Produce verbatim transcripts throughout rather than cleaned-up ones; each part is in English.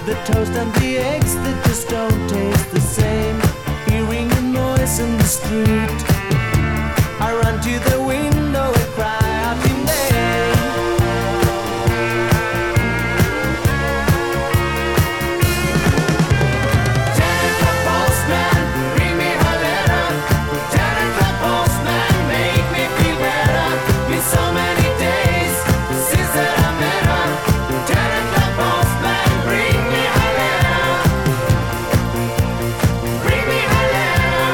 The toast and the eggs that just don't taste the same. Hearing the noise in the street, I run to the window and cry out in vain. Ten o'clock postman, bring me a letter. Ten o'clock postman, make me feel better. Been so many days since that I met her. Ten o'clock postman, bring me a letter. Bring me a letter.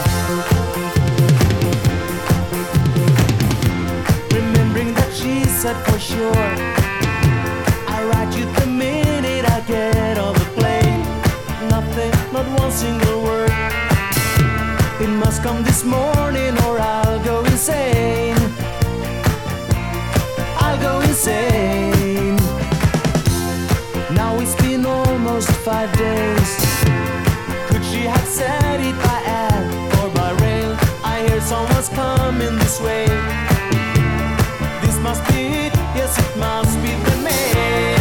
Remembering that she said for sure, I write you the minute I get on the plane. Nothing, not one single word. It must come this morning or I'll go insane. I'll go insane. Now it's been almost five days. Could she have said it by air or by rail? I hear someone's coming this way. This must be it, yes it must be the mail.